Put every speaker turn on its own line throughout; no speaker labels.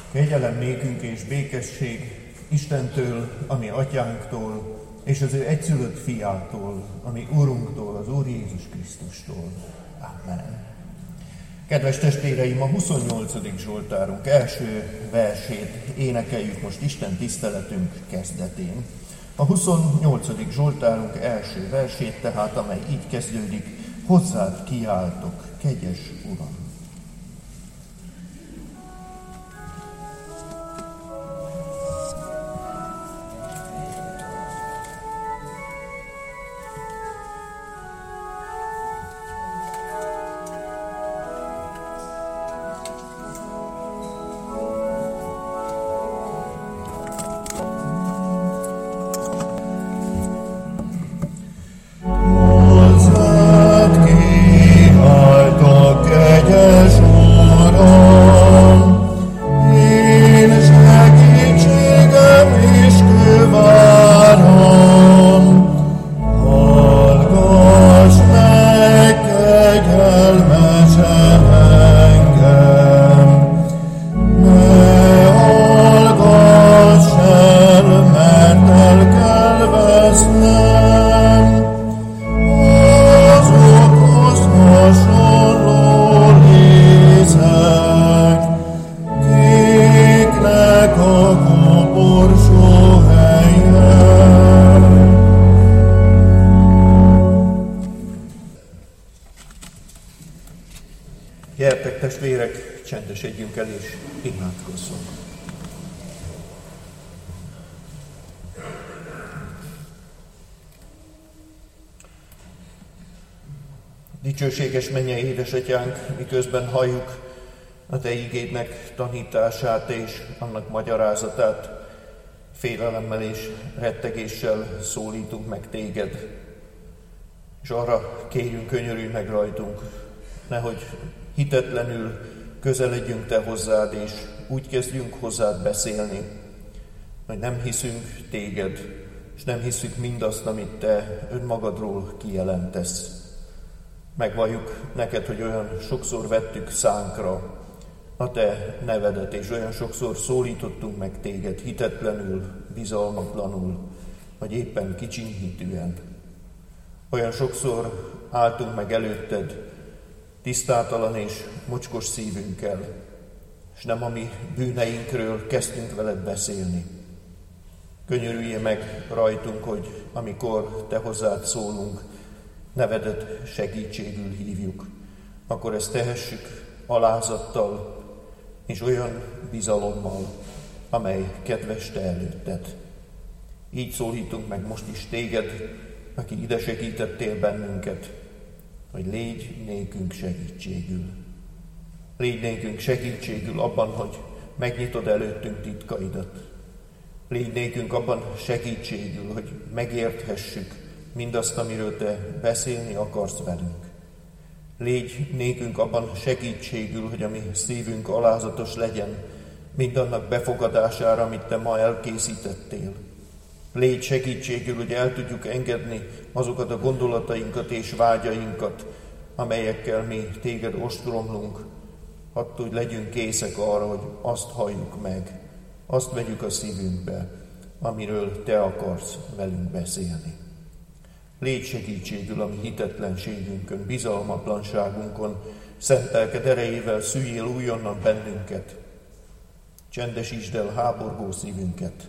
Kegyelem nékünk és békesség Istentől, ami atyánktól, és az ő egyszülött fiától, ami Urunktól, az Úr Jézus Krisztustól. Amen. Kedves testvéreim, a 28. Zsoltárunk első versét énekeljük most Isten tiszteletünk kezdetén. A 28. Zsoltárunk első versét tehát, amely így kezdődik: hozzád kiáltok, kegyes Uram! Gyertek, testvérek, csendesedjünk el és imádkozzunk. Dicsőséges mennyei édesatyánk, miközben halljuk a Te igédnek tanítását és annak magyarázatát, félelemmel és rettegéssel szólítunk meg Téged, és arra kérjünk, könyörülj meg rajtunk, nehogy hitetlenül közeledjünk Te hozzád, és úgy kezdjünk hozzád beszélni, hogy nem hiszünk Téged, és nem hiszük mindazt, amit Te önmagadról kijelentesz. Megvalljuk neked, hogy olyan sokszor vettük szánkra a Te nevedet, és olyan sokszor szólítottunk meg Téged hitetlenül, bizalmatlanul, vagy éppen kicsinyhitűen. Olyan sokszor álltunk meg előtted, tisztátalan és mocskos szívünkkel, és nem a mi bűneinkről kezdtünk veled beszélni. Könyörülj meg rajtunk, hogy amikor Te hozzád szólunk, nevedet segítségül hívjuk, akkor ezt tehessük alázattal és olyan bizalommal, amely kedves Te előtted. Így szólítunk meg most is Téged, aki ide segítettél bennünket, hogy légy nékünk segítségül. Légy nékünk segítségül abban, hogy megnyitod előttünk titkaidat. Légy nékünk abban segítségül, hogy megérthessük mindazt, amiről Te beszélni akarsz velünk. Légy nékünk abban segítségül, hogy a mi szívünk alázatos legyen mindannak befogadására, amit Te ma elkészítettél. Légy segítségül, hogy el tudjuk engedni azokat a gondolatainkat és vágyainkat, amelyekkel mi Téged ostromlunk, attól, hogy legyünk készek arra, hogy azt halljuk meg, azt vegyük a szívünkbe, amiről Te akarsz velünk beszélni. Légy segítségül a mi hitetlenségünkön, bizalmatlanságunkon, szent lelked erejével szüljél újonnan bennünket, csendesítsd el háborgó szívünket.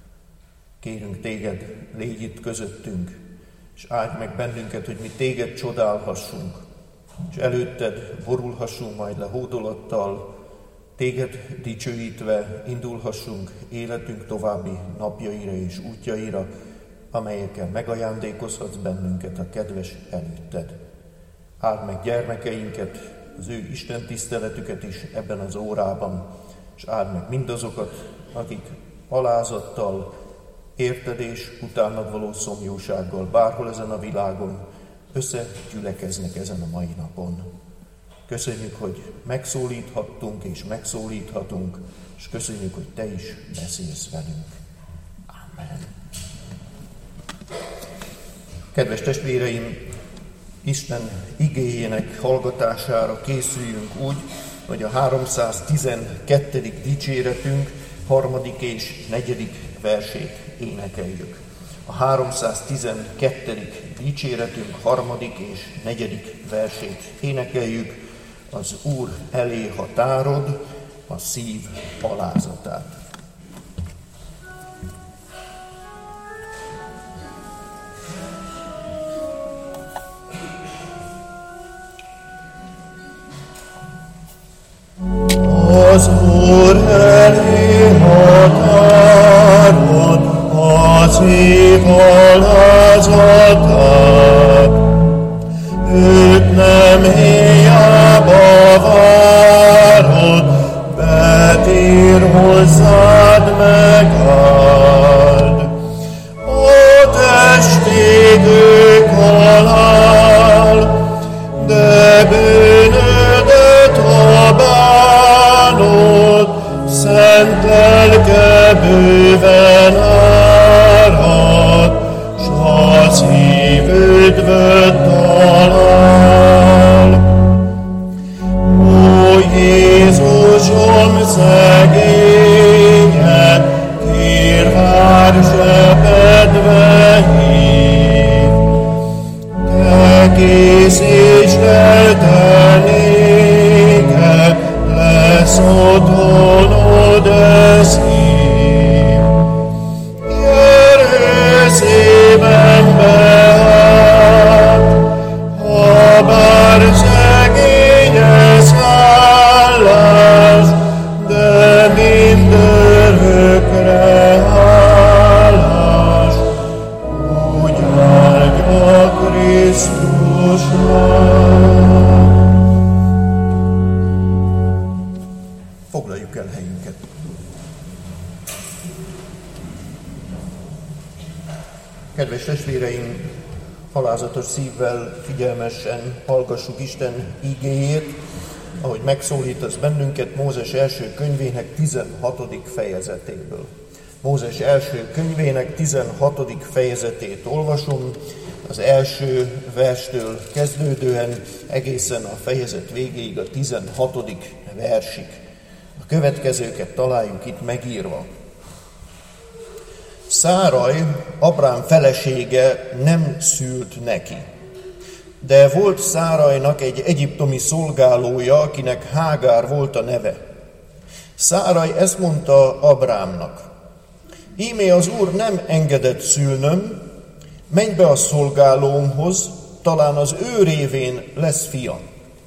Kérünk Téged, légy itt közöttünk, és áldj meg bennünket, hogy mi Téged csodálhassunk, és előtted borulhassunk majd le hódolattal, Téged dicsőítve indulhassunk életünk további napjaira és útjaira, amelyekkel megajándékozhatsz bennünket a kedves előtted. Áld meg gyermekeinket, az ő Isten tiszteletüket is ebben az órában, és áld meg mindazokat, akik alázattal, érted és utánad való szomjósággal bárhol ezen a világon összegyülekeznek ezen a mai napon. Köszönjük, hogy megszólíthattunk és megszólíthatunk, és köszönjük, hogy Te is beszélsz velünk. Amen. Kedves testvéreim, Isten igéjének hallgatására készüljünk úgy, hogy a 312. dicséretünk 3. és 4. versét énekeljük. A 312. dicséretünk 3. és 4. versét énekeljük. Az Úr elé határod a szív alázatát.
Az Úr elé határod a szív alázatát, őt nem hiába várod, betér hozzád megáld. A testigük halál, de bűnödet ha bánod, szent lelke bőven árad, s a szív üdvöt talál. Ó Jézusom szegényet, kérvár zsebedbe hív, te készítsd el te néked, lesz otthonod e szív. Gyere szívembe hát, ha bár szegény ez állás, de mindörökre hálás, úgy áldja Krisztusnak.
Foglaljuk el helyünket. Kedves testvéreim, alázatos szívvel figyelmesen hallgassuk Isten igéjét, ahogy megszólít az bennünket Mózes első könyvének 16. fejezetéből. Mózes első könyvének 16. fejezetét olvasom, az első verstől kezdődően egészen a fejezet végéig, a 16. versig. A következőket találjuk itt megírva. Száraj, Abrám felesége nem szült neki, de volt Szárajnak egy egyiptomi szolgálója, akinek Hágár volt a neve. Száraj ezt mondta Abrámnak: íme az Úr nem engedett szülnöm, menj be a szolgálómhoz, talán az ő révén lesz fia.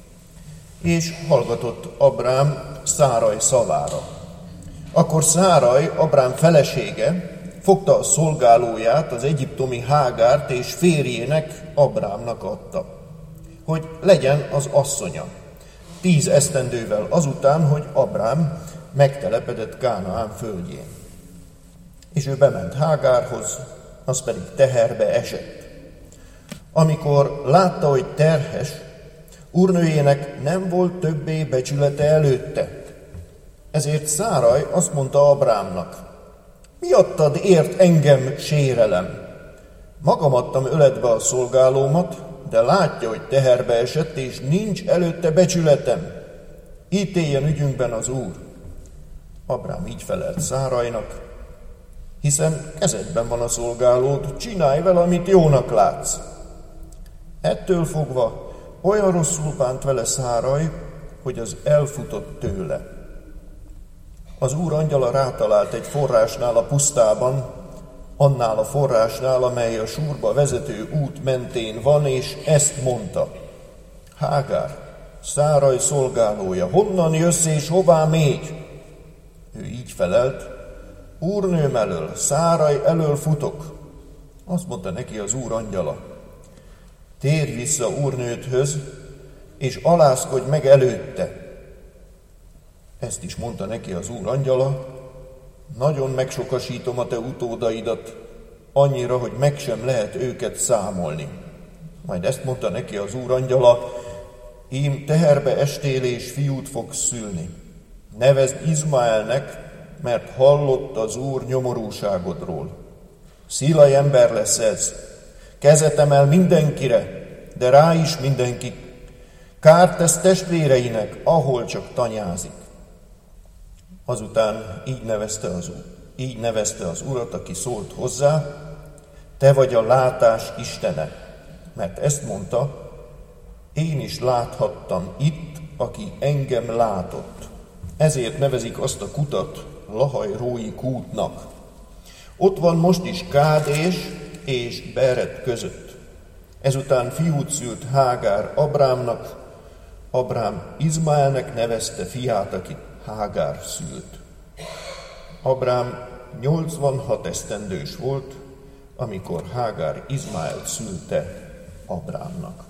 És hallgatott Abrám Száraj szavára. Akkor Száraj, Abrám felesége, fogta a szolgálóját, az egyiptomi Hágárt, és férjének, Abrámnak adta, hogy legyen az asszonya. 10 esztendővel azután, hogy Abrám megtelepedett Kánaán földjén. És ő bement Hágárhoz, az pedig teherbe esett. Amikor látta, hogy terhes, úrnőjének nem volt többé becsülete előtte. Ezért Száraj azt mondta Abrámnak: miattad ért engem sérelem? Magam adtam öletbe a szolgálómat, de látja, hogy teherbe esett, és nincs előtte becsületem. Ítéljen ügyünkben az Úr. Abrám így felelt Szárajnak: hiszen kezedben van a szolgálód, csinálj vele, amit jónak látsz. Ettől fogva olyan rosszul bánt vele Száraj, hogy az elfutott tőle. Az Úr angyala rátalált egy forrásnál a pusztában, annál a forrásnál, amely a Súrba vezető út mentén van, és ezt mondta: Hágár, Száraj szolgálója, honnan jössz és hová mégy? Ő így felelt: úrnőm elől, Száraj elől futok. Azt mondta neki az Úr angyala: térj vissza úrnődhöz, és alázkodj meg előtte. Ezt is mondta neki az Úr angyala: nagyon megsokasítom a te utódaidat, annyira, hogy meg sem lehet őket számolni. Majd ezt mondta neki az Úr angyala: ím teherbe estél, és fiút fogsz szülni. Nevezd Izmaelnek, mert hallott az Úr nyomorúságodról. Szilaj ember lesz ez, kezet emel mindenkire, de rá is mindenki Kárt tesz testvéreinek, ahol csak tanyázik. Azután így nevezte az Urat, aki szólt hozzá: te vagy a látás Istene, mert ezt mondta: én is láthattam itt, aki engem látott. Ezért nevezik azt a kutat Lahaj-rói kútnak. Ott van most is Kádés és Beret között. Ezután fiút szült Hágár Abrámnak, Abrám Izmaelnek nevezte fiát, akit Hágár szült. Abrám 86 esztendős volt, amikor Hágár Izmaelt szülte Abrámnak.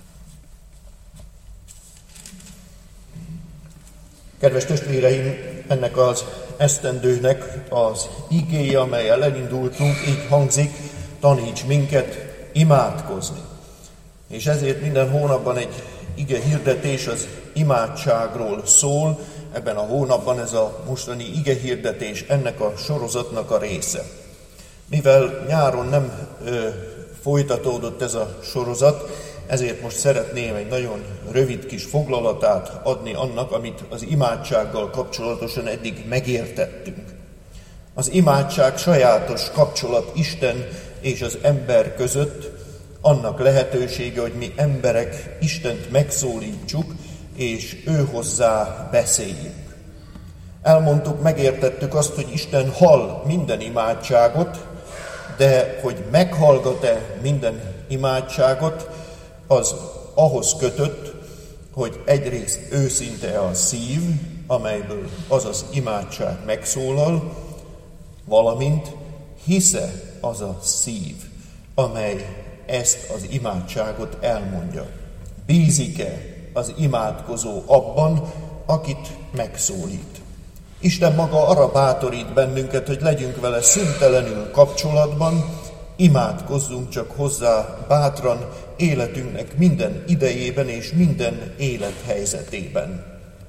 Kedves testvéreim, ennek az esztendőnek az igéje, amellyel elindultunk, így hangzik: taníts minket imádkozni. És ezért minden hónapban egy ige hirdetés az imádságról szól. Ebben a hónapban ez a mostani ige hirdetés ennek a sorozatnak a része. Mivel nyáron nem folytatódott ez a sorozat, ezért most szeretném egy nagyon rövid kis foglalatát adni annak, amit az imádsággal kapcsolatosan eddig megértettünk. Az imádság sajátos kapcsolat Isten és az ember között, annak lehetősége, hogy mi emberek Istent megszólítsuk, és ő hozzá beszéljünk. Elmondtuk, megértettük azt, hogy Isten hall minden imádságot, de hogy meghallgat-e minden imádságot, az ahhoz kötött, hogy egyrészt őszinte a szív, amelyből az az imádság megszólal, valamint hisze az a szív, amely ezt az imádságot elmondja. Bízik-e az imádkozó abban, akit megszólít? Isten maga arra bátorít bennünket, hogy legyünk vele szüntelenül kapcsolatban, imádkozzunk csak hozzá bátran életünknek minden idejében és minden élethelyzetében.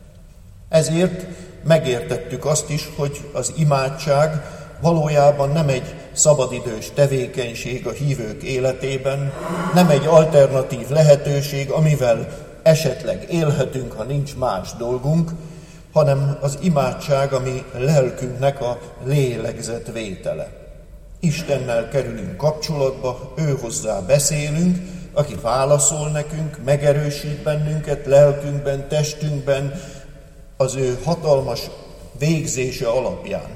Ezért megértettük azt is, hogy az imádság valójában nem egy szabadidős tevékenység a hívők életében, nem egy alternatív lehetőség, amivel esetleg élhetünk, ha nincs más dolgunk, hanem az imádság a mi lelkünknek a lélegzetvétele. Istennel kerülünk kapcsolatba, ő hozzá beszélünk, aki válaszol nekünk, megerősít bennünket lelkünkben, testünkben, az ő hatalmas végzése alapján.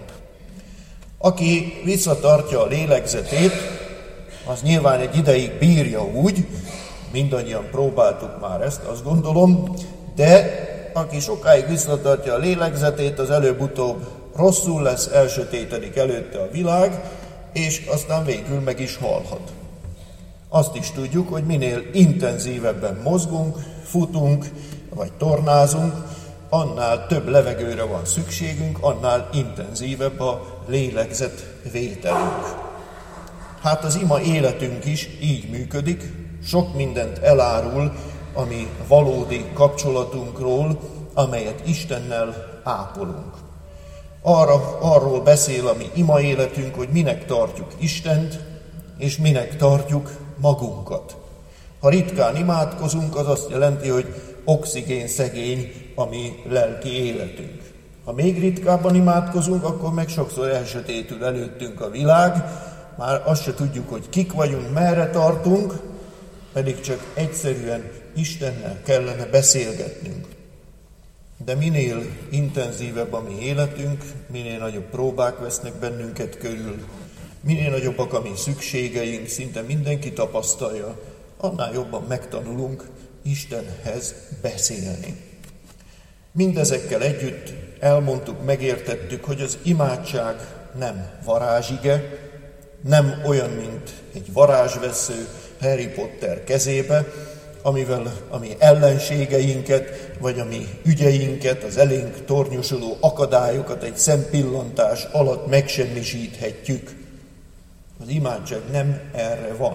Aki visszatartja a lélegzetét, az nyilván egy ideig bírja úgy, mindannyian próbáltuk már ezt, azt gondolom, de aki sokáig visszatartja a lélegzetét, az előbb-utóbb rosszul lesz, elsötétedik előtte a világ, és aztán végül meg is halhat. Azt is tudjuk, hogy minél intenzívebben mozgunk, futunk, vagy tornázunk, annál több levegőre van szükségünk, annál intenzívebb a lélegzetvételünk. Hát az ima életünk is így működik, sok mindent elárul a mi valódi kapcsolatunkról, amelyet Istennel ápolunk. Arról beszél a mi ima életünk, hogy minek tartjuk Istent, és minek tartjuk magunkat. Ha ritkán imádkozunk, az azt jelenti, hogy oxigén szegény a mi lelki életünk. Ha még ritkábban imádkozunk, akkor meg sokszor elsötétül előttünk a világ, már azt se tudjuk, hogy kik vagyunk, merre tartunk, pedig csak egyszerűen Istennel kellene beszélgetnünk. De minél intenzívebb a mi életünk, minél nagyobb próbák vesznek bennünket körül, minél nagyobbak a mi szükségeink, szinte mindenki tapasztalja, annál jobban megtanulunk Istenhez beszélni. Mindezekkel együtt elmondtuk, megértettük, hogy az imádság nem varázsige, nem olyan, mint egy varázsvesző Harry Potter kezébe, amivel a mi ellenségeinket, vagy a mi ügyeinket, az elénk tornyosuló akadályokat egy szempillantás alatt megsemmisíthetjük. Az imádság nem erre van.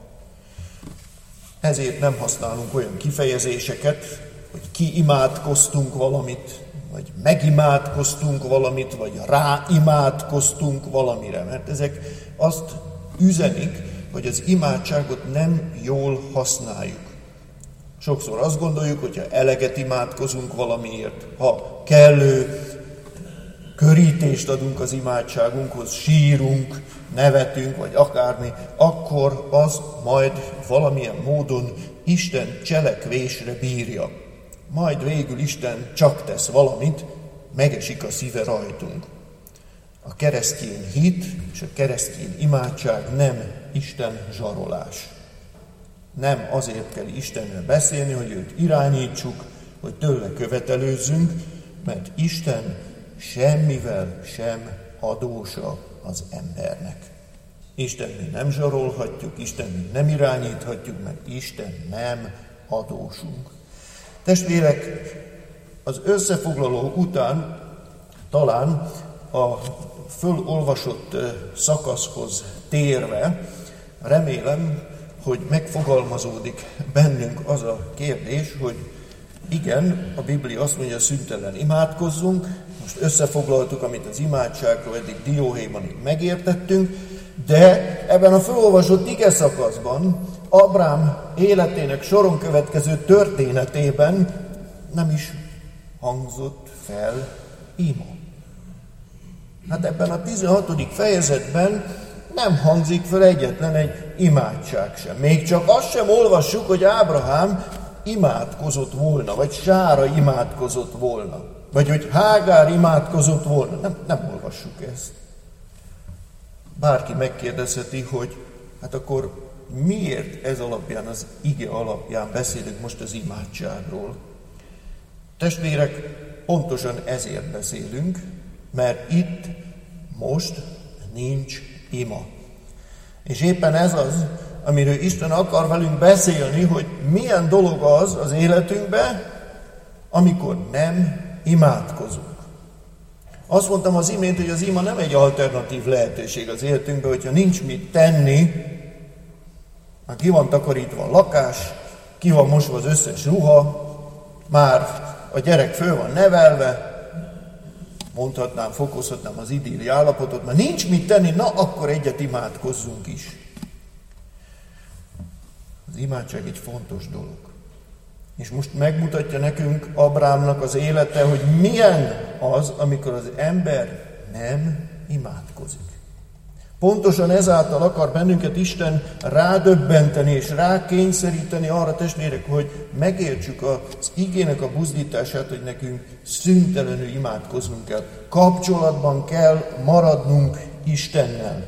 Ezért nem használunk olyan kifejezéseket, hogy kiimádkoztunk valamit, vagy megimádkoztunk valamit, vagy ráimádkoztunk valamire, mert ezek azt üzenik, hogy az imádságot nem jól használjuk. Sokszor azt gondoljuk, hogyha eleget imádkozunk valamiért, ha kellő körítést adunk az imádságunkhoz, sírunk, nevetünk, vagy akármi, akkor az majd valamilyen módon Isten cselekvésre bírja. Majd végül Isten csak tesz valamit, megesik a szíve rajtunk. A keresztény hit és a keresztény imádság nem Isten zsarolás. Nem azért kell Istenről beszélni, hogy őt irányítsuk, hogy tőle követelőzzünk, mert Isten semmivel sem adósa az embernek. Isten mi nem zsarolhatjuk, Isten mi nem irányíthatjuk, mert Isten nem adósunk. Testvérek, az összefoglaló után talán a fölolvasott szakaszhoz térve remélem, hogy megfogalmazódik bennünk az a kérdés, hogy igen, a Biblia azt mondja, szüntelen imádkozzunk, most összefoglaltuk, amit az imádságról eddig dióhéjban megértettünk, de ebben a fölolvasott ige szakaszban, Ábrám életének soron következő történetében nem is hangzott fel ima. Hát ebben a 16. fejezetben nem hangzik fel egyetlen egy imádság sem. Még csak azt sem olvassuk, hogy Ábrahám imádkozott volna, vagy Sára imádkozott volna, vagy hogy Hágár imádkozott volna. Nem olvassuk ezt. Bárki megkérdezheti, hogy hát akkor miért ez alapján, az ige alapján beszélünk most az imádságról. Testvérek, pontosan ezért beszélünk, mert itt most nincs ima. És éppen ez az, amiről Isten akar velünk beszélni, hogy milyen dolog az életünkben, amikor nem imádkozunk. Azt mondtam az imént, hogy az ima nem egy alternatív lehetőség az életünkben, hogyha nincs mit tenni, már ki van takarítva a lakás, ki van mosva az összes ruha, már a gyerek föl van nevelve, mondhatnám, fokozhatnám az idilli állapotot, mert nincs mit tenni, na akkor egyet imádkozzunk is. Az imádság egy fontos dolog. És most megmutatja nekünk Ábrámnak az élete, hogy milyen az, amikor az ember nem imádkozik. Pontosan ezáltal akar bennünket Isten rádöbbenteni és rákényszeríteni arra, testvérek, hogy megértsük az igének a buzdítását, hogy nekünk szüntelenül imádkoznunk kell. Kapcsolatban kell maradnunk Istennel.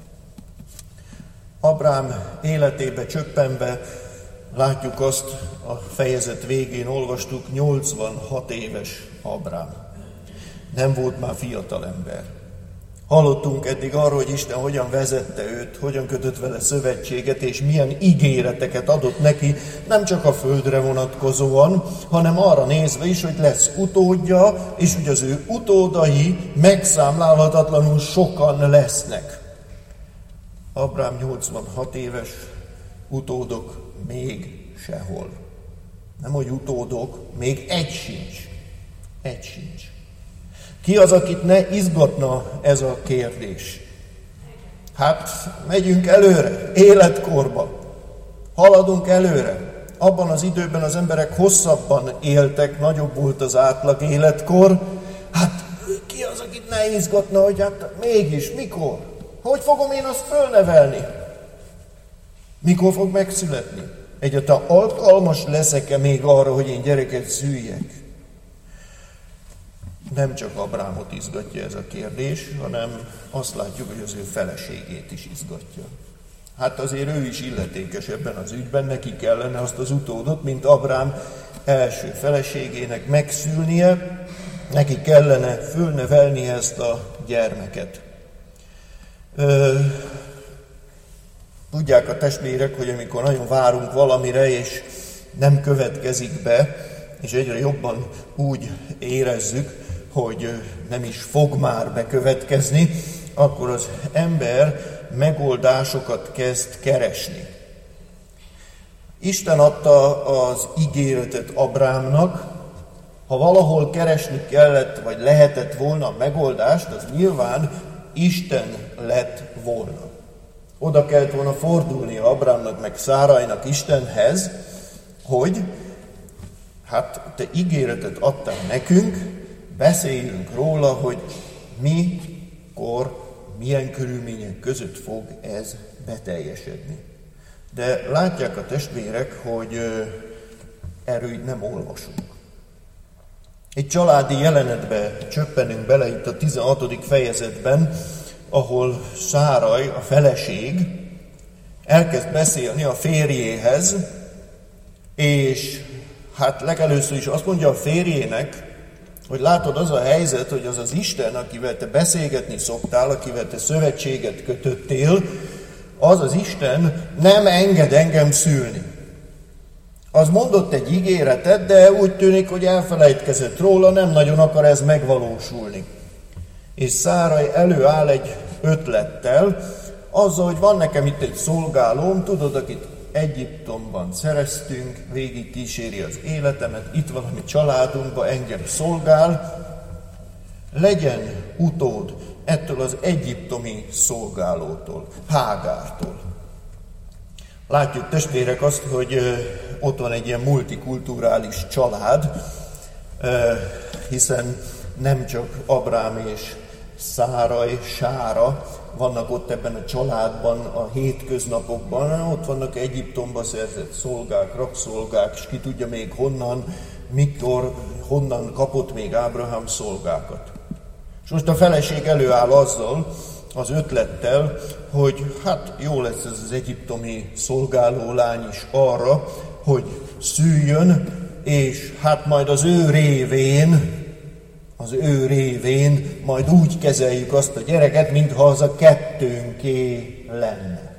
Ábrám életébe csöppenve látjuk azt, a fejezet végén olvastuk, 86 éves Ábrám. Nem volt már fiatal ember. Hallottunk eddig arról, hogy Isten hogyan vezette őt, hogyan kötött vele szövetséget, és milyen ígéreteket adott neki, nem csak a földre vonatkozóan, hanem arra nézve is, hogy lesz utódja, és hogy az ő utódai megszámlálhatatlanul sokan lesznek. Ábrám 86 éves, utódok még sehol. Nem, hogy utódok, még egy sincs. Egy sincs. Ki az, akit ne izgatna ez a kérdés? Hát, megyünk előre, életkorba. Haladunk előre. Abban az időben az emberek hosszabban éltek, nagyobb volt az átlag életkor. Hát, ki az, akit ne izgatna, hogy hát mégis, mikor? Hogy fogom én azt fölnevelni? Mikor fog megszületni? Egyáltalán alkalmas leszek-e még arra, hogy én gyereket szüljek? Nem csak Ábrámot izgatja ez a kérdés, hanem azt látjuk, hogy az ő feleségét is izgatja. Hát azért ő is illetékes ebben az ügyben, neki kellene azt az utódot, mint Ábrám első feleségének megszülnie, neki kellene fölnevelnie ezt a gyermeket. Tudják a testvérek, hogy amikor nagyon várunk valamire, és nem következik be, és egyre jobban úgy érezzük, hogy nem is fog már bekövetkezni, akkor az ember megoldásokat kezd keresni. Isten adta az ígéretet Ábrámnak, ha valahol keresni kellett, vagy lehetett volna a megoldást, az nyilván Isten lett volna. Oda kellett volna fordulni Ábrámnak meg Szárainak Istenhez, hogy hát te ígéretet adtál nekünk, beszéljünk róla, hogy mikor, milyen körülmények között fog ez beteljesedni. De látják a testvérek, hogy erről így nem olvasunk. Egy családi jelenetbe csöppenünk bele itt a 16. fejezetben, ahol Száraj, a feleség, elkezd beszélni a férjéhez, és hát legelőször is azt mondja a férjének, hogy látod, az a helyzet, hogy az az Isten, akivel te beszélgetni szoktál, akivel te szövetséget kötöttél, az az Isten nem enged engem szülni. Az mondott egy ígéretet, de úgy tűnik, hogy elfelejtkezett róla, nem nagyon akar ez megvalósulni. És Száraj előáll egy ötlettel, azzal, hogy van nekem itt egy szolgálóm, tudod, akit Egyiptomban szereztünk, végig kíséri az életemet, itt van a mi családunkban, engem szolgál, legyen utód ettől az egyiptomi szolgálótól, Hágártól. Látjuk, testvérek, azt, hogy ott van egy ilyen multikulturális család, hiszen nem csak Abrám és Száraj, Sára vannak ott ebben a családban a hétköznapokban, hanem ott vannak Egyiptomba szerzett szolgák, rabszolgák, és ki tudja még honnan, mikor, honnan kapott még Ábrahám szolgákat. És most a feleség előáll azzal, az ötlettel, hogy hát jó lesz ez az egyiptomi szolgáló lány is arra, hogy szüljön, és hát majd az ő révén majd úgy kezeljük azt a gyereket, mintha az a kettőnké lenne.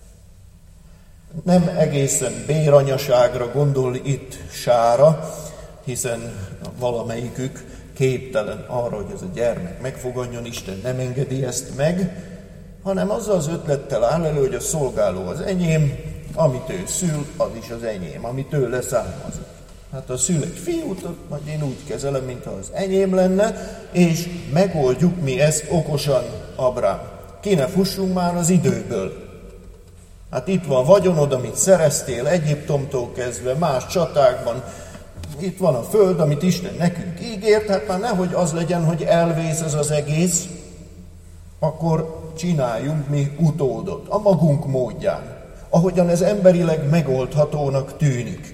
Nem egészen béranyaságra gondol itt Sára, hiszen valamelyikük képtelen arra, hogy ez a gyermek megfogadjon, Isten nem engedi ezt meg, hanem azzal az ötlettel áll elő, hogy a szolgáló az enyém, amit ő szül, az is az enyém, amit tőle származik. Hát ha szül egy fiút, majd én úgy kezelem, mintha az enyém lenne, és megoldjuk mi ezt okosan, Abrám. Ki ne fussunk már az időből. Hát itt van vagyonod, amit szereztél Egyiptomtól kezdve, más csatákban, itt van a föld, amit Isten nekünk ígért, hát már nehogy az legyen, hogy elvész ez az egész, akkor csináljunk mi utódot, a magunk módján, ahogyan ez emberileg megoldhatónak tűnik.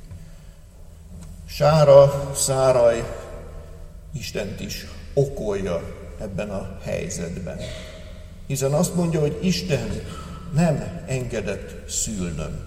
Sára, Száraj Istent is okolja ebben a helyzetben. Hiszen azt mondja, hogy Isten nem engedett szülnöm.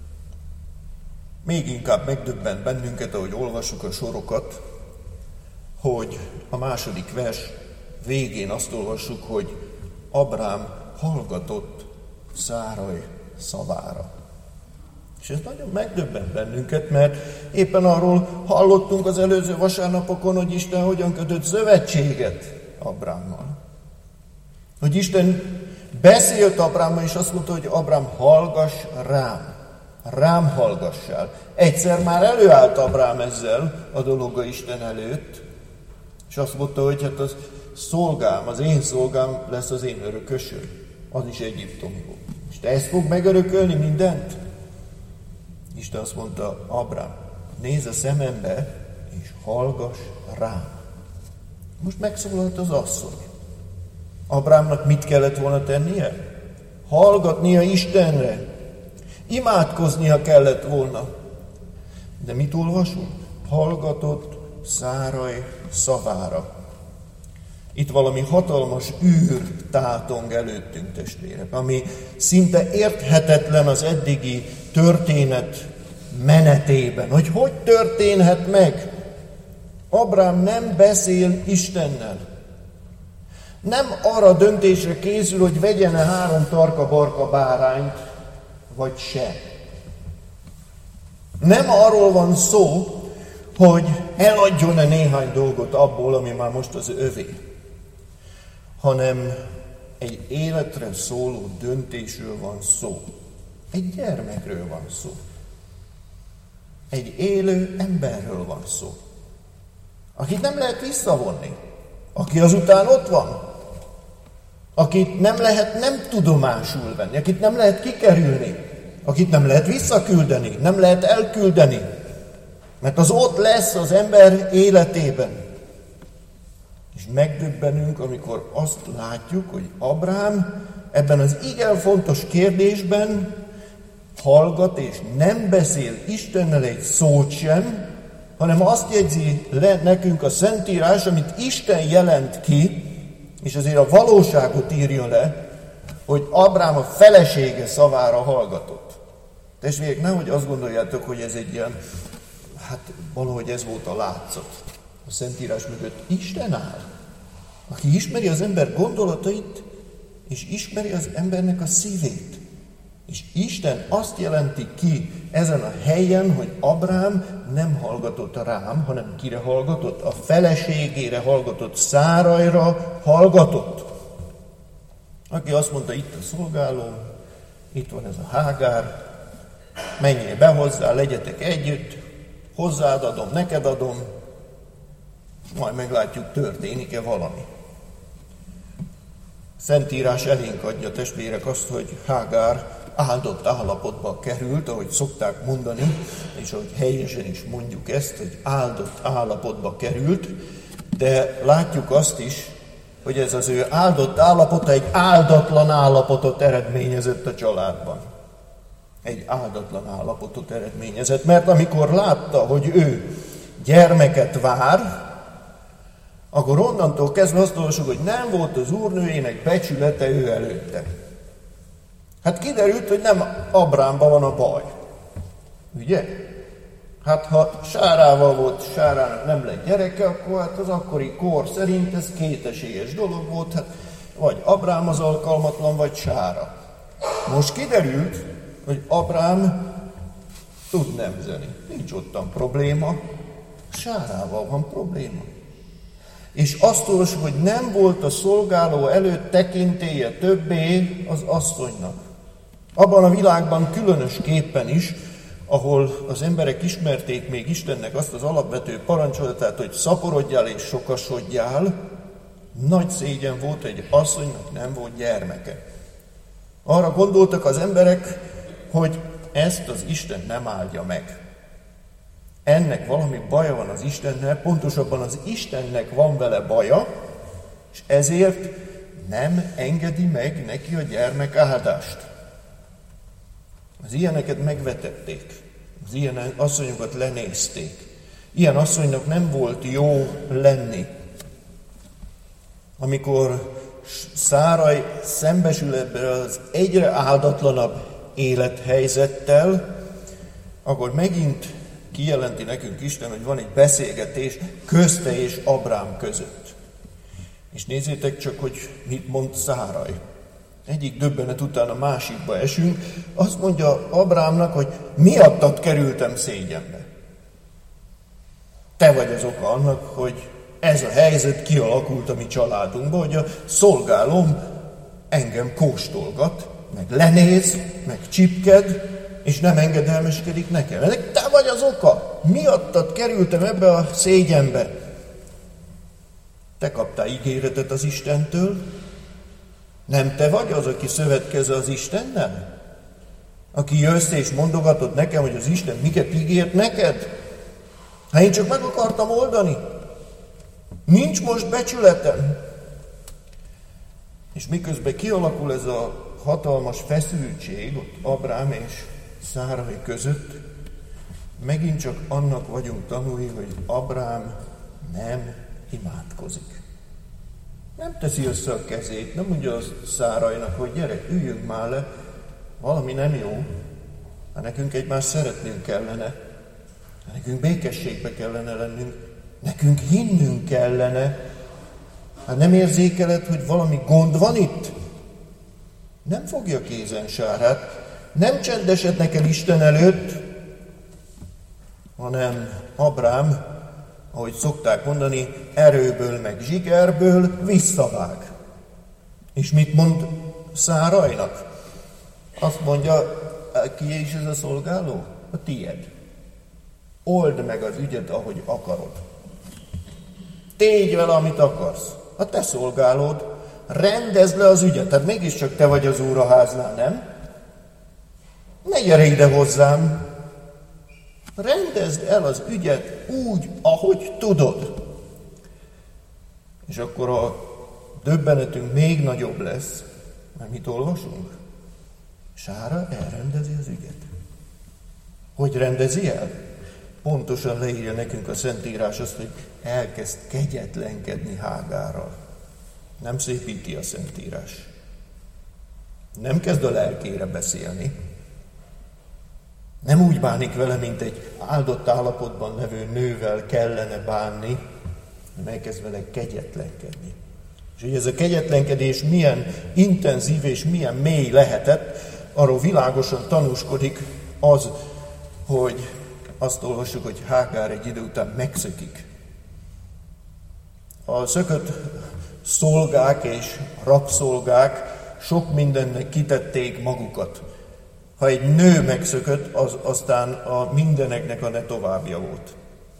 Még inkább megdöbbent bennünket, ahogy olvassuk a sorokat, hogy a második vers végén azt olvassuk, hogy Abrám hallgatott Száraj szavára. És ez nagyon megdöbbent bennünket, mert éppen arról hallottunk az előző vasárnapokon, hogy Isten hogyan kötött szövetséget Abrámmal. Hogy Isten beszélt Abrámmal, és azt mondta, hogy Abrám, hallgass rám hallgassál. Egyszer már előállt Abrám ezzel a dologgal Isten előtt, és azt mondta, hogy hát az szolgám, az én szolgám lesz az én örökösöm. Az is egyiptomi volt. És te ezt fog megörökölni mindent? Isten azt mondta, Abrám, nézz a szemembe, és hallgass rám. Most megszólalt az asszony. Abrámnak mit kellett volna tennie? Hallgatnia Istenre. Imádkoznia kellett volna. De mit olvasunk? Hallgatott Száraj szavára. Itt valami hatalmas űr tátong előttünk, testvérek, ami szinte érthetetlen az eddigi történet menetében. Hogy történhet meg? Abrám nem beszél Istennel. Nem arra döntésre készül, hogy vegyen-e 3 tarka-barka bárányt, vagy se. Nem arról van szó, hogy eladjon-e néhány dolgot abból, ami már most az övé, hanem egy életre szóló döntésről van szó. Egy gyermekről van szó. Egy élő emberről van szó. Akit nem lehet visszavonni. Aki azután ott van. Akit nem lehet nem tudomásul venni. Akit nem lehet kikerülni. Akit nem lehet visszaküldeni. Nem lehet elküldeni. Mert az ott lesz az ember életében. És megdöbbenünk, amikor azt látjuk, hogy Abrám ebben az igen fontos kérdésben hallgat és nem beszél Istennel egy szót sem, hanem azt jegyzi le nekünk a Szentírás, amit Isten jelent ki, és azért a valóságot írja le, hogy Abrám a felesége szavára hallgatott. Testvérek, nehogy azt gondoljátok, hogy ez egy ilyen, valahogy ez volt a látszat. A Szentírás mögött Isten áll, aki ismeri az ember gondolatait, és ismeri az embernek a szívét. És Isten azt jelenti ki ezen a helyen, hogy Abrám nem hallgatott rám, hanem kire hallgatott? A feleségére hallgatott, Szárajra hallgatott. Aki azt mondta, itt a szolgáló, itt van ez a Hágár, menjél be hozzá, legyetek együtt, hozzád adom, neked adom, majd meglátjuk, történik-e valami. Szentírás elénk adja, testvérek, azt, hogy Hágár áldott állapotba került, ahogy szokták mondani, és ahogy helyesen is mondjuk ezt, hogy áldott állapotba került, de látjuk azt is, hogy ez az ő áldott állapota egy áldatlan állapotot eredményezett a családban. Egy áldatlan állapotot eredményezett, mert amikor látta, hogy ő gyermeket vár, akkor onnantól kezdve azt olvasjuk, hogy nem volt az úrnőjének becsülete ő előtte. Hát kiderült, hogy nem Abrámban van a baj. Ugye? Hát ha Sárával volt, Sárának nem lett gyereke, akkor hát az akkori kor szerint ez kétesélyes dolog volt, hát vagy Abrám az alkalmatlan, vagy Sára. Most kiderült, hogy Abrám tud nemzeni. Nincs ottan probléma, Sárával van probléma. És azt olvasjuk, hogy nem volt a szolgáló előtt tekintélye többé az asszonynak. Abban a világban különösképpen is, ahol az emberek ismerték még Istennek azt az alapvető parancsolatát, hogy szaporodjál és sokasodjál, nagy szégyen volt, hogy asszonynak nem volt gyermeke. Arra gondoltak az emberek, hogy ezt az Isten nem áldja meg. Ennek valami baja van az Istennel, pontosabban az Istennek van vele baja, és ezért nem engedi meg neki a gyermek áldást. Az ilyeneket megvetették, az ilyen asszonyokat lenézték. Ilyen asszonynak nem volt jó lenni. Amikor Száraj szembesül ebben az egyre áldatlanabb élethelyzettel, akkor megint kijelenti nekünk Isten, hogy van egy beszélgetés közte és Abrám között. És nézzétek csak, hogy mit mond Száraj. Egyik döbbenet után a másikba esünk, azt mondja Abrámnak, hogy miattad kerültem szégyenbe. Te vagy az oka annak, hogy ez a helyzet kialakult a mi családunkban, hogy a szolgálóm engem kóstolgat, meg lenéz, meg csipked, és nem engedelmeskedik nekem. Ennek te vagy az oka. Miattad kerültem ebbe a szégyenbe. Te kaptál ígéretet az Istentől. Nem te vagy az, aki szövetkezel az Istennel? Aki jössz és mondogatod nekem, hogy az Isten miket ígért neked? Hát én csak meg akartam oldani. Nincs most becsületem. És miközben kialakul ez a hatalmas feszültség ott Abrám és Száraj között, megint csak annak vagyunk tanúi, hogy Abrám nem imádkozik. Nem teszi össze a kezét, nem mondja az Szárajnak, hogy gyere, üljünk már le, valami nem jó, hát nekünk egymást szeretnünk kellene, hát nekünk békességbe kellene lennünk, nekünk hinnünk kellene, hát nem érzékeled, hogy valami gond van itt? Nem fogja kézen Sárát, nem csendesednek el Isten előtt, hanem Abrám, ahogy szokták mondani, erőből meg zsigerből visszavág. És mit mond Szárajnak? Azt mondja, ki is ez a szolgáló? A tied. Old meg az ügyet, ahogy akarod. Tégy vele, amit akarsz. A te szolgálód. Rendezd le az ügyet. Tehát mégiscsak te vagy az úr a háznál, nem? Ne gyere ide hozzám. Rendezd el az ügyet úgy, ahogy tudod. És akkor a döbbenetünk még nagyobb lesz, mert mit olvasunk? Sára elrendezi az ügyet. Hogy rendezi el? Pontosan leírja nekünk a Szentírás azt, hogy elkezd kegyetlenkedni Hágárral. Nem szépíti a Szentírás. Nem kezd a lelkére beszélni. Nem úgy bánik vele, mint egy áldott állapotban levő nővel kellene bánni, hanem elkezd vele kegyetlenkedni. És hogy ez a kegyetlenkedés milyen intenzív és milyen mély lehetett, arról világosan tanúskodik az, hogy azt olvassuk, hogy Hágár egy idő után megszökik. A szökött szolgák és rabszolgák sok mindennek kitették magukat. Ha egy nő megszökött, az aztán a mindeneknek a ne továbbja volt.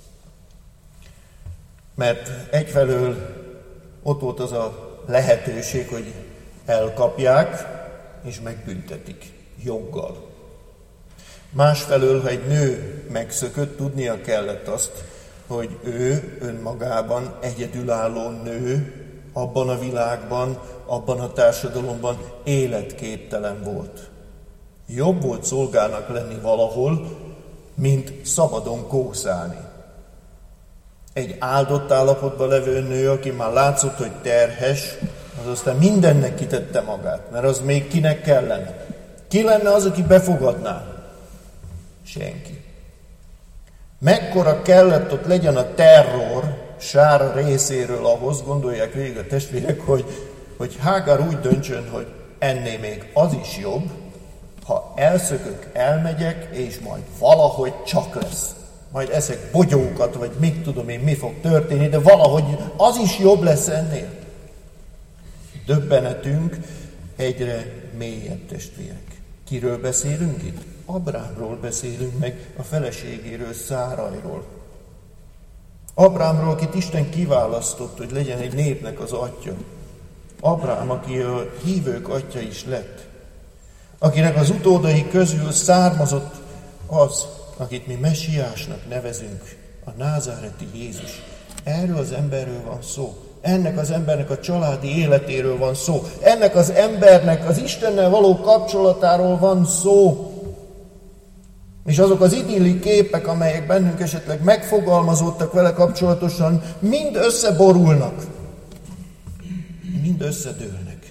Mert egyfelől ott volt az a lehetőség, hogy elkapják és megbüntetik joggal. Másfelől, ha egy nő megszökött, tudnia kellett azt, hogy ő önmagában egyedülálló nő, abban a világban, abban a társadalomban életképtelen volt. Jobb volt szolgának lenni valahol, mint szabadon kószálni. Egy áldott állapotban levő nő, aki már látszott, hogy terhes, az aztán mindennek kitette magát, mert az még kinek kellene. Ki lenne az, aki befogadná? Senki. Mekkora kellett ott legyen a terror Sára részéről ahhoz, gondolják végig a testvérek, hogy Hágár úgy döntsön, hogy ennél még az is jobb, ha elszökök, elmegyek, és majd valahogy csak lesz. Majd eszek bogyókat, vagy mit tudom én, mi fog történni, de valahogy az is jobb lesz ennél. Döbbenetünk egyre mélyebb, testvérek. Kiről beszélünk itt? Abrahámról beszélünk, meg a feleségéről, Szárajról. Abrahámról, akit Isten kiválasztott, hogy legyen egy népnek az atya. Abrahám, aki a hívők atya is lett. Akinek az utódai közül származott az, akit mi messiásnak nevezünk, a názáreti Jézus. Erről az emberről van szó. Ennek az embernek a családi életéről van szó. Ennek az embernek az Istennel való kapcsolatáról van szó. És azok az idilli képek, amelyek bennünk esetleg megfogalmazódtak vele kapcsolatosan, mind összeborulnak. Mind összedőlnek.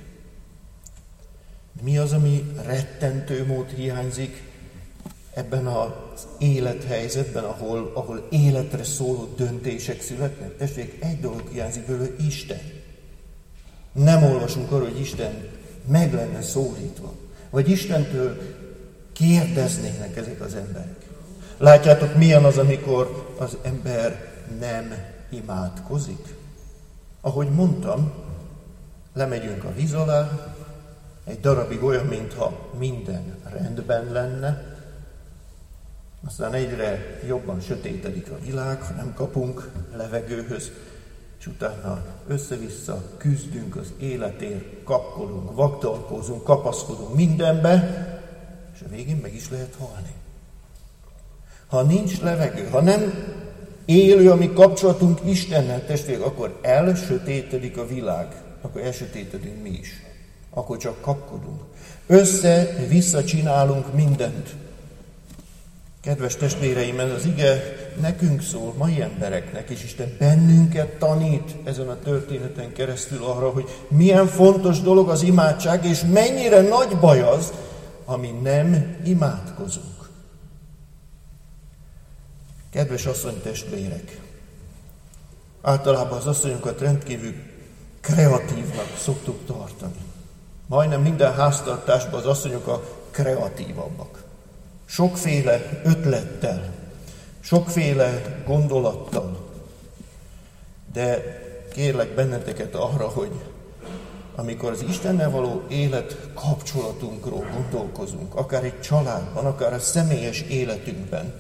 Mi az, ami rettentő mód hiányzik ebben az élethelyzetben, ahol életre szóló döntések születnek? Testvérek, egy dolog hiányzik belőle, Isten. Nem olvasunk arról, hogy Isten meg lenne szólítva, vagy Istentől kérdeznének ezek az emberek. Látjátok, milyen az, amikor az ember nem imádkozik? Ahogy mondtam, lemegyünk a víz alá, egy darabig olyan, mintha minden rendben lenne, aztán egyre jobban sötétedik a világ, ha nem kapunk levegőhöz, és utána össze-vissza küzdünk az életért, kapkolunk, vaktalkozunk, kapaszkodunk mindenbe, és a végén meg is lehet halni. Ha nincs levegő, ha nem élő a mi kapcsolatunk Istennel, testvérek, akkor elsötétedik a világ, akkor elsötétedünk mi is. Akkor csak kapkodunk. Össze-vissza csinálunk mindent. Kedves testvéreim, ez az ige nekünk szól, mai embereknek, és Isten bennünket tanít ezen a történeten keresztül arra, hogy milyen fontos dolog az imádság, és mennyire nagy baj az, ami nem imádkozunk. Kedves asszonytestvérek, általában az asszonyokat rendkívül kreatívnak szoktuk tartani. Majdnem minden háztartásban az asszonyok a kreatívabbak. Sokféle ötlettel, sokféle gondolattal. De kérlek benneteket arra, hogy amikor az Istennel való élet kapcsolatunkról gondolkozunk, akár egy családban, akár a személyes életünkben,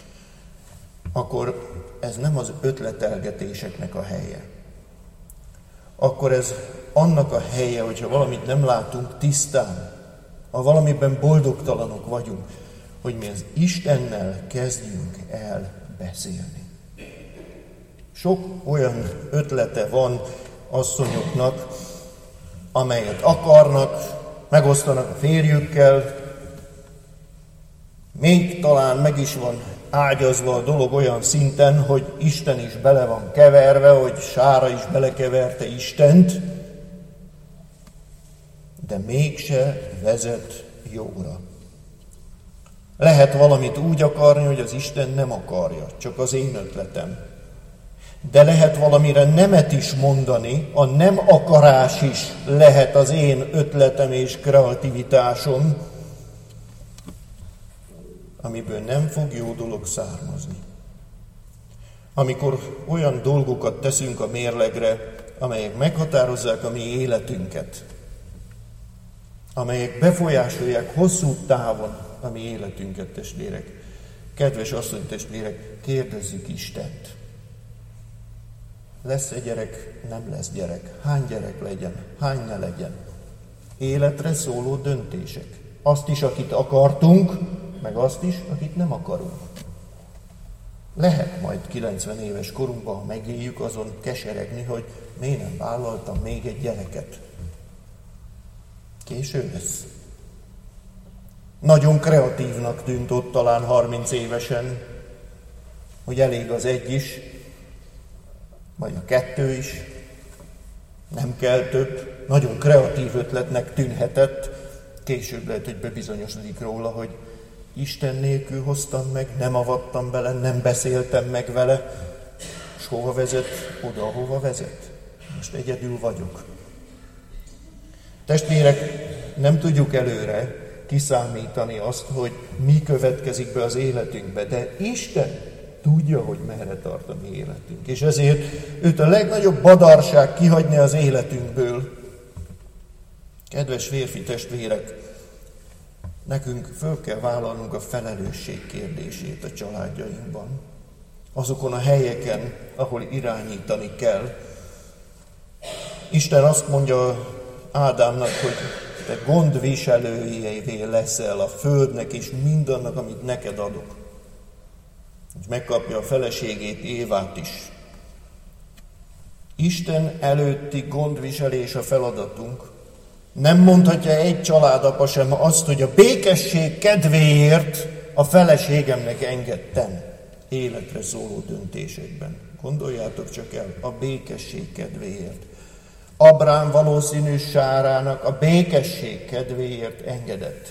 akkor ez nem az ötletelgetéseknek a helye. Akkor ez annak a helye, hogyha valamit nem látunk tisztán, ha valamiben boldogtalanok vagyunk, hogy mi az Istennel kezdjünk el beszélni. Sok olyan ötlete van asszonyoknak, amelyet akarnak, megosztanak a férjükkel, még talán meg is van ágyazva a dolog olyan szinten, hogy Isten is bele van keverve, hogy Sára is belekeverte Istent, de mégse vezet jóra. Lehet valamit úgy akarni, hogy az Isten nem akarja, csak az én ötletem. De lehet valamire nemet is mondani, a nem akarás is lehet az én ötletem és kreativitásom, amiből nem fog jó dolog származni. Amikor olyan dolgokat teszünk a mérlegre, amelyek meghatározzák a mi életünket, amelyek befolyásolják hosszú távon a mi életünket, testvérek. Kedves asszonytestvérek, kérdezzük Istent. Lesz-e gyerek, nem lesz gyerek? Hány gyerek legyen, hány ne legyen? Életre szóló döntések. Azt is, akit akartunk, meg azt is, akit nem akarunk. Lehet majd 90 éves korunkban, ha megéljük, azon keseregni, hogy miért nem vállaltam még egy gyereket. Késő lesz. Nagyon kreatívnak tűnt ott talán 30 évesen, hogy elég az egy is, vagy a kettő is, nem kell több. Nagyon kreatív ötletnek tűnhetett, később lehet, hogy bebizonyosodik róla, hogy Isten nélkül hoztam meg, nem avattam bele, nem beszéltem meg vele, és hova vezet? Oda, hova vezet. Most egyedül vagyok. Testvérek, nem tudjuk előre kiszámítani azt, hogy mi következik be az életünkbe, de Isten tudja, hogy merre tart a mi életünk. És ezért őt a legnagyobb badarság kihagyni az életünkből. Kedves férfi testvérek, nekünk föl kell vállalnunk a felelősség kérdését a családjainkban. Azokon a helyeken, ahol irányítani kell. Isten azt mondja Ádámnak, hogy te gondviselőjévé leszel a földnek és mindannak, amit neked adok. És megkapja a feleségét, Évát is. Isten előtti gondviselés a feladatunk. Nem mondhatja egy családapa sem azt, hogy a békesség kedvéért a feleségemnek engedtem életre szóló döntésekben. Gondoljátok csak el, a békesség kedvéért. Abrám valószínű Sárának a békesség kedvéért engedett.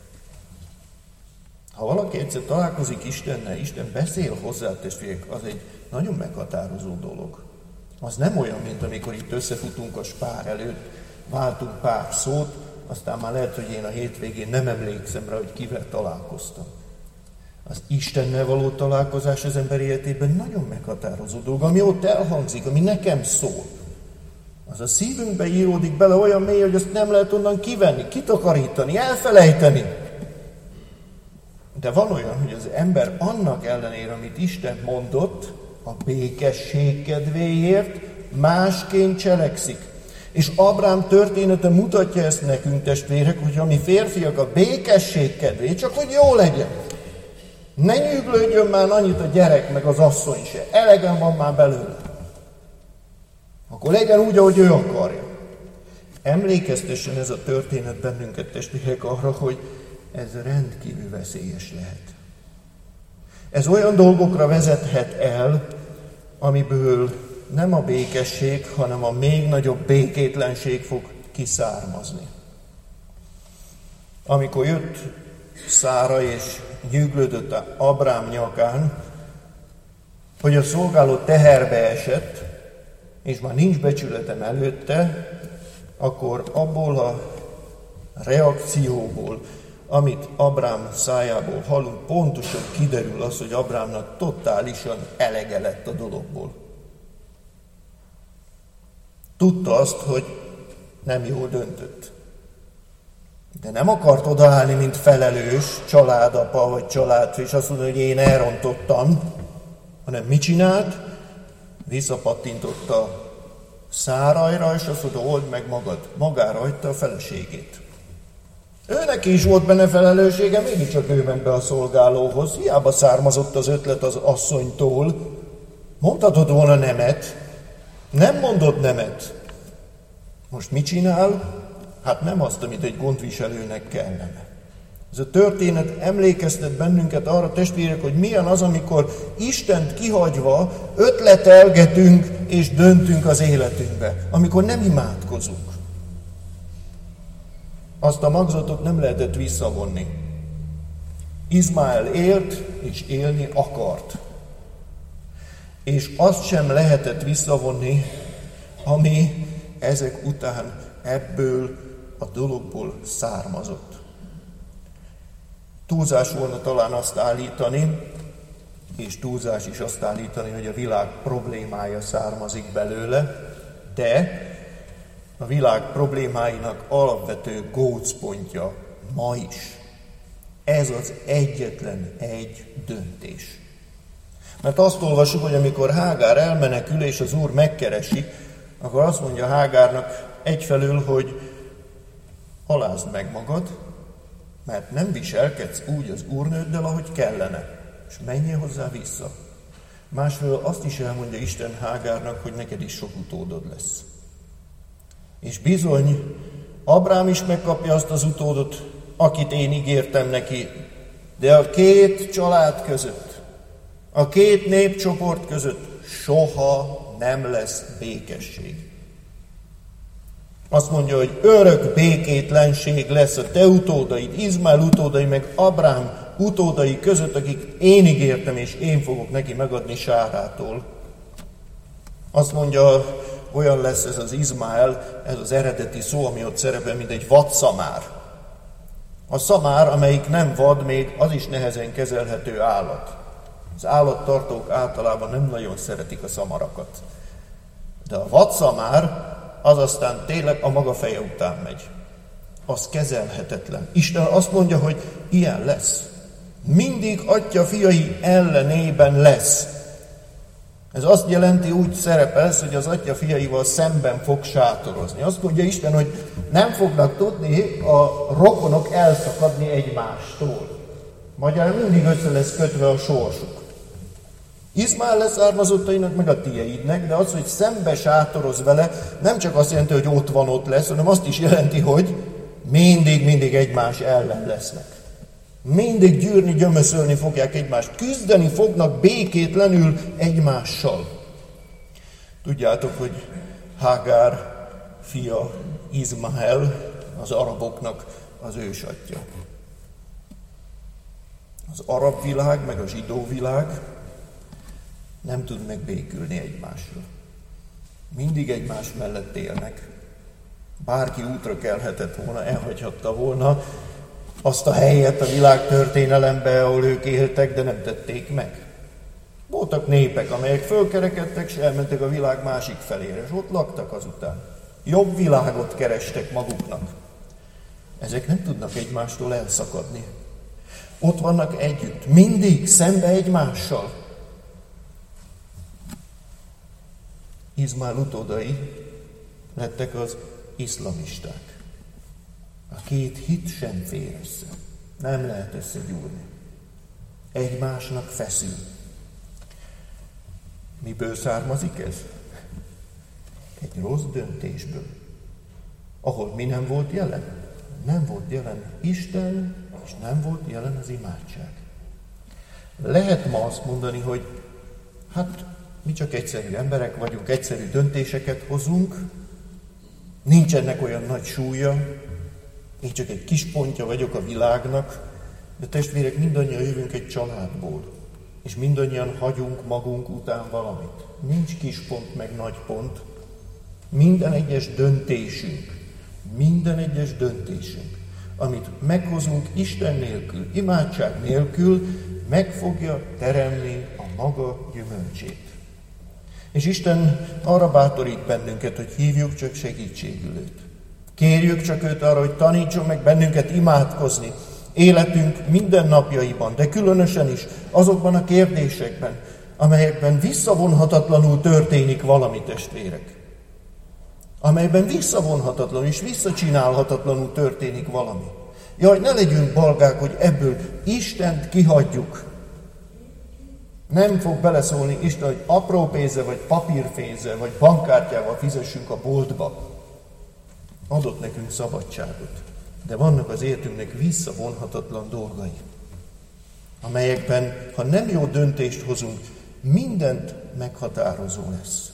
Ha valaki egyszer találkozik Istennel, Isten beszél hozzá, testvérek, az egy nagyon meghatározó dolog. Az nem olyan, mint amikor itt összefutunk a spár előtt, váltunk pár szót, aztán már lehet, hogy én a hétvégén nem emlékszem rá, hogy kivel találkoztam. Az Istennel való találkozás az ember életében nagyon meghatározó dolog, ami ott elhangzik, ami nekem szól. Az a szívünkbe íródik bele olyan mély, hogy azt nem lehet onnan kivenni, kitakarítani, elfelejteni. De van olyan, hogy az ember annak ellenére, amit Isten mondott, a békesség kedvéért másként cselekszik. És Abrám története mutatja ezt nekünk, testvérek, hogy a mi férfiak a békesség kedvéért, csak hogy jó legyen. Ne nyűglődjön már annyit a gyerek, meg az asszony se. Elegem van már belőle. Akkor legyen úgy, ahogy ő akarja. Emlékeztessen ez a történet bennünket, testvérek, arra, hogy ez rendkívül veszélyes lehet. Ez olyan dolgokra vezethet el, amiből nem a békesség, hanem a még nagyobb békétlenség fog kiszármazni. Amikor jött Szára és nyűglődött Abrám nyakán, hogy a szolgáló teherbe esett, és már nincs becsületem előtte, akkor abból a reakcióból, amit Abrám szájából hallunk, pontosan kiderül az, hogy Abrámnak totálisan elege lett a dologból. Tudta azt, hogy nem jól döntött. De nem akart odaállni, mint felelős családapa vagy családfő, és azt mondta, hogy én elrontottam, hanem mit csinált? Visszapattintotta Szárajra, és azt mondta, old meg magad. Magára hagyta a feleségét. Őnek is volt benne felelőssége, mégiscsak ő ment be a szolgálóhoz. Hiába származott az ötlet az asszonytól. Mondhatod volna nemet. Nem mondott nemet. Most mit csinál? Hát nem azt, amit egy gondviselőnek kellene. Ez a történet emlékeztet bennünket arra, testvérek, hogy milyen az, amikor Istent kihagyva ötletelgetünk és döntünk az életünkbe. Amikor nem imádkozunk. Azt a magzatot nem lehetett visszavonni. Izmael élt és élni akart. És azt sem lehetett visszavonni, ami ezek után ebből a dologból származott. Túlzás volna talán azt állítani, és túlzás is azt állítani, hogy a világ problémája származik belőle, de a világ problémáinak alapvető gócpontja ma is. Ez az egyetlen egy döntés. Mert azt olvasjuk, hogy amikor Hágár elmenekül és az Úr megkeresi, akkor azt mondja Hágárnak egyfelől, hogy alázd meg magad, mert nem viselkedsz úgy az úrnőddel, ahogy kellene, és menjél hozzá vissza. Másfelől azt is elmondja Isten Hágárnak, hogy neked is sok utódod lesz. És bizony, Abrám is megkapja azt az utódot, akit én ígértem neki, de a két család között, a két népcsoport között soha nem lesz békesség. Azt mondja, hogy örök békétlenség lesz a te utódaid, Izmael utódai, meg Abrám utódai között, akik én ígértem, és én fogok neki megadni Sárától. Azt mondja, olyan lesz ez az Izmael, ez az eredeti szó, ami ott szerepel, mint egy vadszamár. A szamár, amelyik nem vad, még az is nehezen kezelhető állat. Az állattartók általában nem nagyon szeretik a szamarakat. De a vadszamár, az aztán tényleg a maga feje után megy. Az kezelhetetlen. Isten azt mondja, hogy ilyen lesz. Mindig atya fiai ellenében lesz. Ez azt jelenti, úgy szerepelsz, hogy az atya fiaival szemben fog sátorozni. Azt mondja Isten, hogy nem fognak tudni a rokonok elszakadni egymástól. Magyarán mindig össze lesz kötve a sorsuk. Izmael leszármazottainak, meg a tieidnek, de az, hogy szembe sátoroz vele, nem csak azt jelenti, hogy ott lesz, hanem azt is jelenti, hogy mindig egymás ellen lesznek. Mindig gyűrni, gyömöszölni fogják egymást, küzdeni fognak békétlenül egymással. Tudjátok, hogy Hágár fia Izmael az araboknak az ősatja. Az arab világ, meg a zsidó világ nem tud megbékülni egymásról. Mindig egymás mellett élnek. Bárki útra kelhetett volna, elhagyhatta volna azt a helyet a világ történelembe, ahol ők éltek, de nem tették meg. Voltak népek, amelyek fölkerekedtek, és elmentek a világ másik felére, és ott laktak azután. Jobb világot kerestek maguknak. Ezek nem tudnak egymástól elszakadni. Ott vannak együtt, mindig szembe egymással. Izmael utódai lettek az iszlamisták. A két hit sem fér össze. Nem lehet összegyúrni. Egymásnak feszül. Miből származik ez? Egy rossz döntésből. Ahol mi nem volt jelen? Nem volt jelen Isten, és nem volt jelen az imádság. Lehet ma azt mondani, hogy hát mi csak egyszerű emberek vagyunk, egyszerű döntéseket hozunk, nincs ennek olyan nagy súlya, én csak egy kis pontja vagyok a világnak, de testvérek, mindannyian jövünk egy családból, és mindannyian hagyunk magunk után valamit. Nincs kis pont meg nagy pont. Minden egyes döntésünk, amit meghozunk Isten nélkül, imádság nélkül, meg fogja teremni a maga gyümölcsét. És Isten arra bátorít bennünket, hogy hívjuk csak segítségül őt. Kérjük csak őt arra, hogy tanítson meg bennünket imádkozni életünk minden napjaiban, de különösen is azokban a kérdésekben, amelyekben visszavonhatatlanul történik valami, testvérek. Amelyben visszavonhatatlanul és visszacsinálhatatlanul történik valami. Jaj, ne legyünk balgák, hogy ebből Istent kihagyjuk. Nem fog beleszólni Isten, hogy apró pénzzel, vagy papírpénzzel, vagy bankkártyával fizessünk a boltba. Adott nekünk szabadságot, de vannak az életünknek visszavonhatatlan dolgai, amelyekben, ha nem jó döntést hozunk, mindent meghatározó lesz.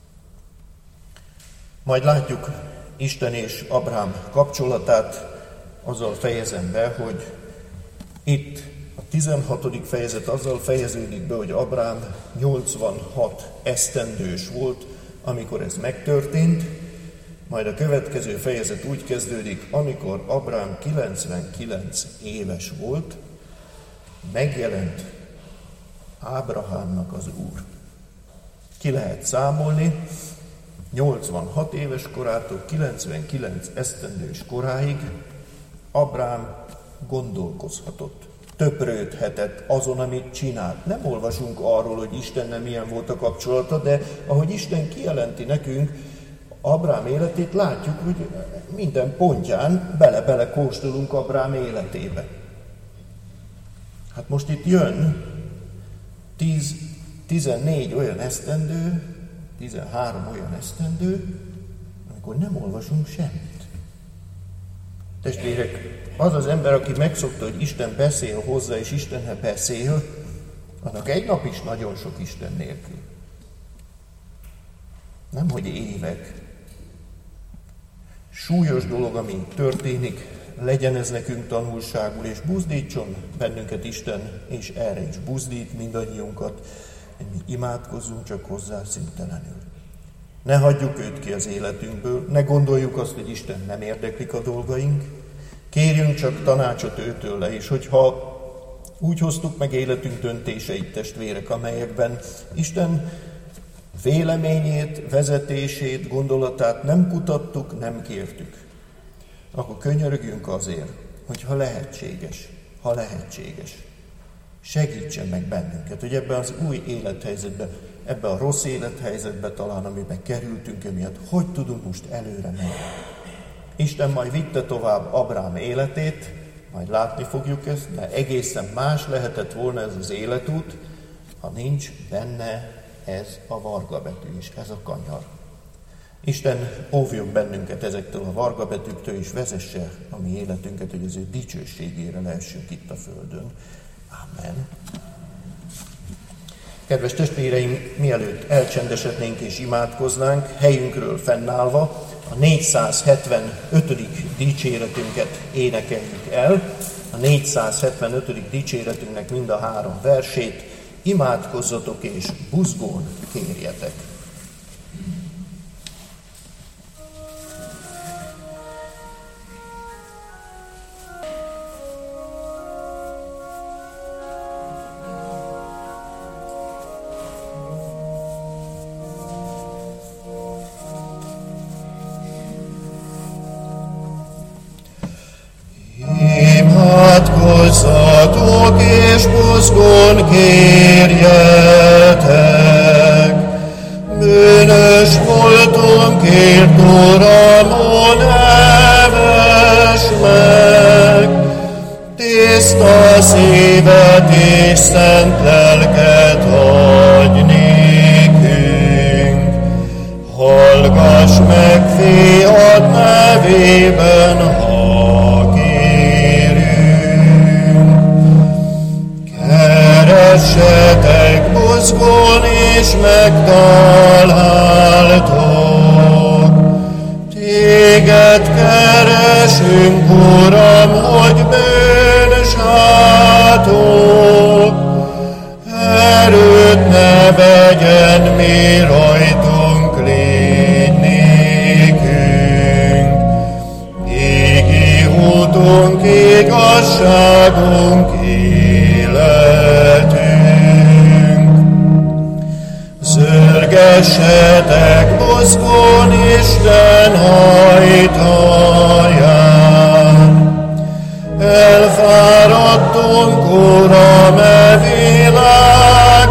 Majd látjuk Isten és Abrám kapcsolatát, azzal fejezem be, hogy itt a 16. fejezet azzal fejeződik be, hogy Abrám 86 esztendős volt, amikor ez megtörtént, majd a következő fejezet úgy kezdődik, amikor Abrám 99 éves volt, megjelent Ábrahámnak az Úr. Ki lehet számolni, 86 éves korától 99 esztendős koráig Abrám gondolkozhatott, töprődhetett azon, amit csinált. Nem olvasunk arról, hogy Istennel milyen volt a kapcsolata, de ahogy Isten kijelenti nekünk Abrám életét, látjuk, hogy minden pontján bele-bele kóstolunk Abrám életébe. Hát most itt jön 14 olyan esztendő, 13 olyan esztendő, amikor nem olvasunk semmit. Testvérek, az az ember, aki megszokta, hogy Isten beszél hozzá, és Istenhez beszél, annak egy nap is nagyon sok Isten nélkül. Nem, hogy évek. Súlyos dolog, ami történik, legyen ez nekünk tanulságul, és buzdítson bennünket Isten, és erre is buzdít mindannyiunkat, hogy mi imádkozzunk csak hozzá szüntelenül. Ne hagyjuk őt ki az életünkből, ne gondoljuk azt, hogy Isten nem érdeklik a dolgaink, kérjünk csak tanácsot őtőle, és hogyha úgy hoztuk meg életünk döntéseit, testvérek, amelyekben Isten véleményét, vezetését, gondolatát nem kutattuk, nem kértük, akkor könyörögjünk azért, hogy ha lehetséges, segítsen meg bennünket, hogy ebben az új élethelyzetben, ebben a rossz élethelyzetben talán, amiben kerültünk emiatt, hogy tudunk most előre menni. Isten majd vitte tovább Abrám életét, majd látni fogjuk ezt, de egészen más lehetett volna ez az életút, ha nincs benne ez a vargabetű is, ez a kanyar. Isten óvjon bennünket ezektől a vargabetűktől, és vezesse a mi életünket, hogy az ő dicsőségére lehessünk itt a földön. Amen. Kedves testvéreim, mielőtt elcsendesednénk és imádkoznánk, helyünkről fennállva a 475. dicséretünket énekeljük el. A 475. dicséretünknek mind a 3 versét. Imádkozzatok és buzgón kérjetek.
Imádkozzatok és buzgón kérjetek. Bűnös voltunk, ért Uram, ó, neves meg. Tiszta szívet és szent lelket adj nékünk. Hallgass meg fiad nevében, keressetek buzgón és megtaláltok. Téged keresünk, Uram, hogy bűnsátok. Erőt ne vegyen mi rajtunk, légy nékünk. Égi útunk, igazságunk, zörgessetek buzgón Isten hajtaján. Elfáradtunk, Uram, e világ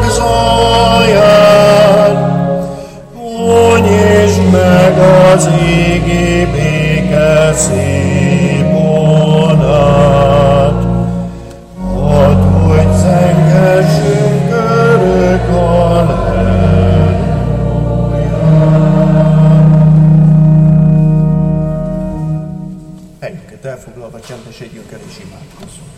zaján. Hunyisd meg az égi béke Szíponán.
elfoglalva csendesedjünk el és imádkozzunk.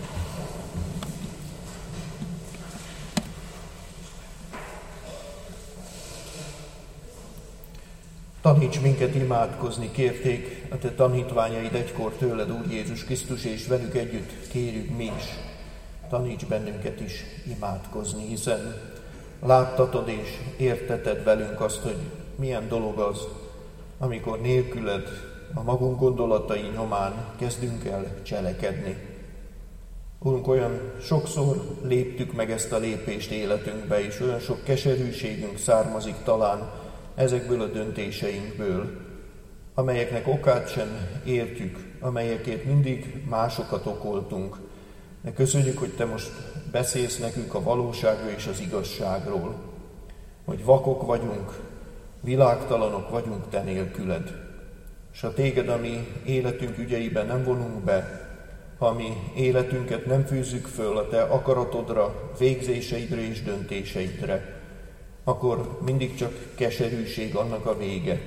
Taníts minket imádkozni, kérték a te tanítványaid egykor tőled, Úr Jézus Krisztus, és velük együtt kérjük mi is. Taníts bennünket is imádkozni, hiszen láttatod és érteted velünk azt, hogy milyen dolog az, amikor nélküled a magunk gondolatai nyomán kezdünk el cselekedni. Úrunk, olyan sokszor léptük meg ezt a lépést életünkbe, és olyan sok keserűségünk származik talán ezekből a döntéseinkből, amelyeknek okát sem értjük, amelyekért mindig másokat okoltunk. De köszönjük, hogy te most beszélsz nekünk a valóságról és az igazságról, hogy vakok vagyunk, világtalanok vagyunk te nélküled. És ha téged a mi életünk ügyeiben nem vonunk be, ha mi életünket nem fűzzük föl a te akaratodra, végzéseidre és döntéseidre, akkor mindig csak keserűség annak a vége,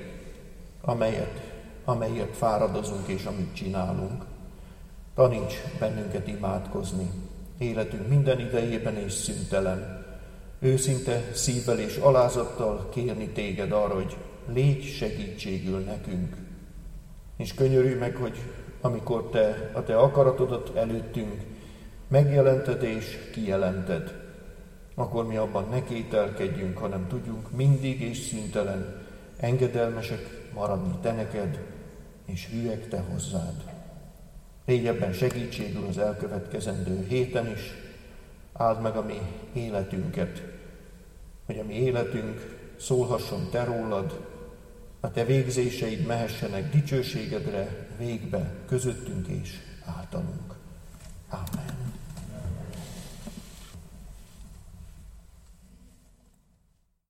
amelyet fáradozunk és amit csinálunk. Taníts bennünket imádkozni, életünk minden idejében és szüntelen, őszinte szívvel és alázattal kérni téged arra, hogy légy segítségül nekünk. És könyörülj meg, hogy amikor te a te akaratodat előttünk megjelented és kijelented, akkor mi abban ne kételkedjünk, hanem tudjunk mindig és szüntelen engedelmesek maradni te neked, és hűek te hozzád. Légy ebben segítségül az elkövetkezendő héten is, áld meg a mi életünket, hogy a mi életünk szólhasson te rólad, a te végzéseid mehessenek dicsőségedre végbe közöttünk és általunk.